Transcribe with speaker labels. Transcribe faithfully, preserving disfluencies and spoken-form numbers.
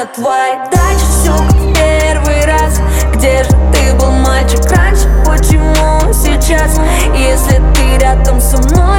Speaker 1: на твоей даче, все как в первый раз. Где же ты был, мальчик, раньше? Почему сейчас? Если ты рядом со мной,